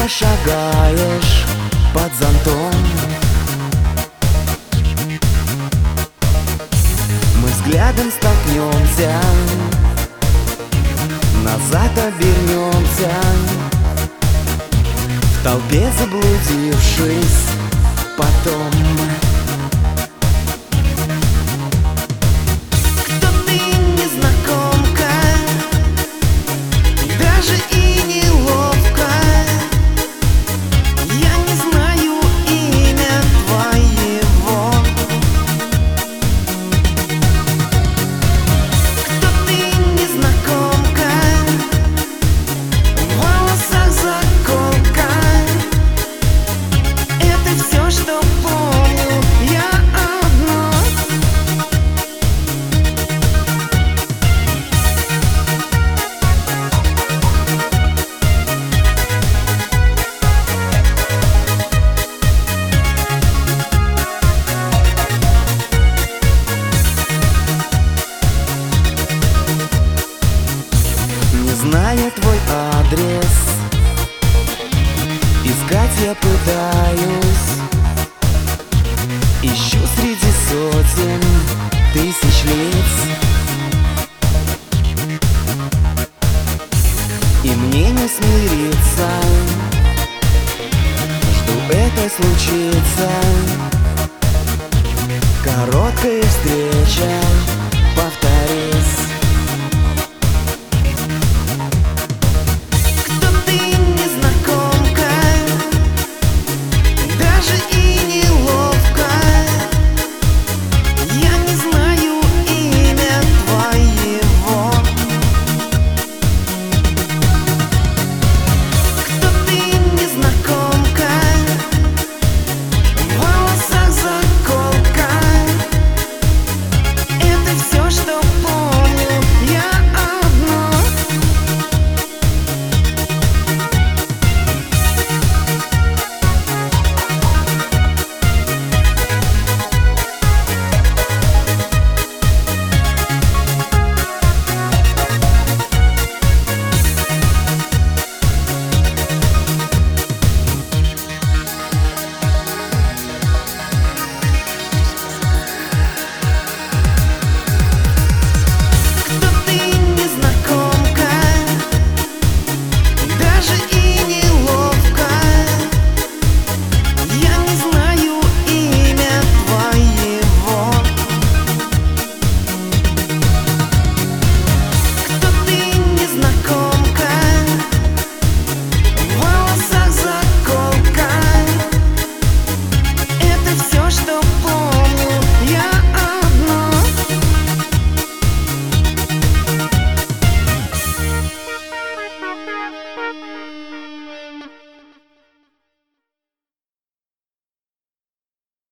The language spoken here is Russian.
шагаешь под зонтом. Мы взглядом столкнемся, назад обернемся, в толпе заблудившись потом. Кто ты, незнакомка, даже и неловко. Я не знаю имя твоего. Кто ты, незнакомка, в волосах заколка. Это все, что помню я одно. Не зная твой адрес, искать я пытаюсь. Ищу среди сотен тысяч лиц, и мне не смириться. Жду, это случится. Короткая встреча